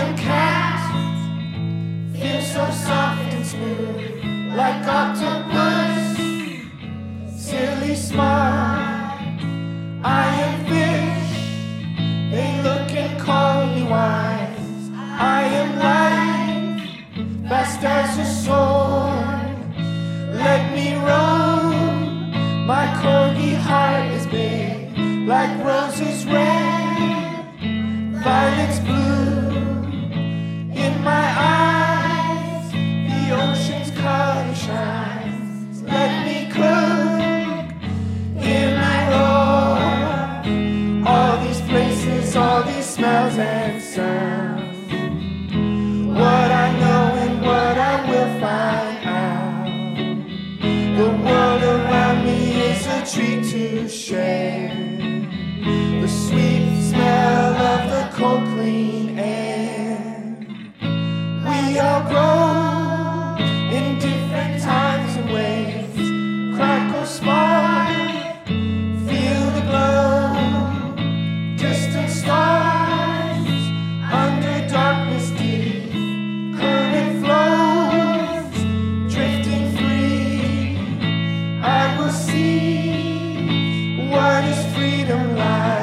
am cat, feel so soft and smooth, like octopus, silly smart. I am fish, they look and call me wise. I am life, fast as a sword. Let me roam, my corgi heart is big, like roses red, violets blue. In my eyes, the ocean's color shines. Let me cook, hear me roar. All these places, all these smells and sounds. What I know and what I will find out. The world around me is a treat to share. The sweet smell of the cold, clean air. We all grow in different times and ways. Crackle, spark, feel the glow. Distant stars under darkness deep. Current flows, drifting free. I will see what is freedom like.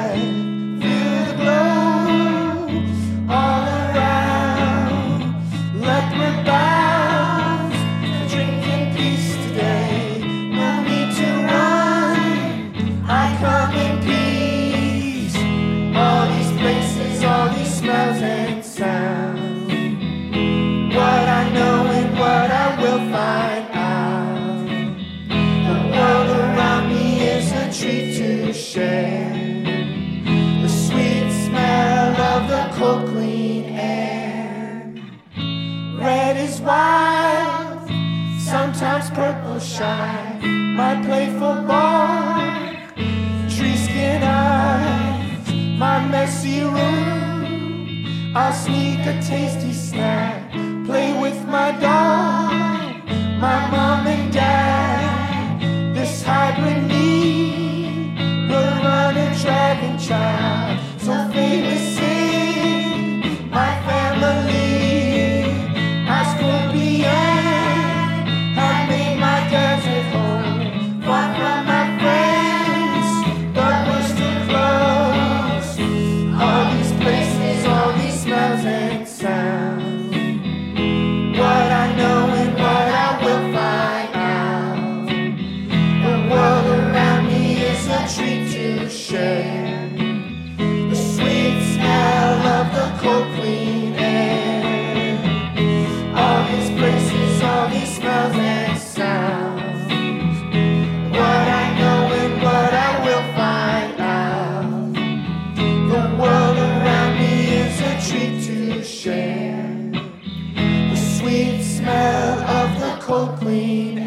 Treat to share the sweet smell of the cold, clean air. Red is wild, sometimes purple shy. My playful bark, tree skin eyes. My messy room, I'll sneak a tasty snack. Play with my dog, my mom and dad. This hybrid need dragon child, so famous in my family. High school beyond, I made my desert home. Far from my friends, but we're still close. All these places, all these smells and sounds. What I know and what I will find out. The world around me is a treat to share. The sweet smell of the cold, clean air. All these places, all these smells and sounds. What I know and what I will find out. The world around me is a treat to share. The sweet smell of the cold, clean air.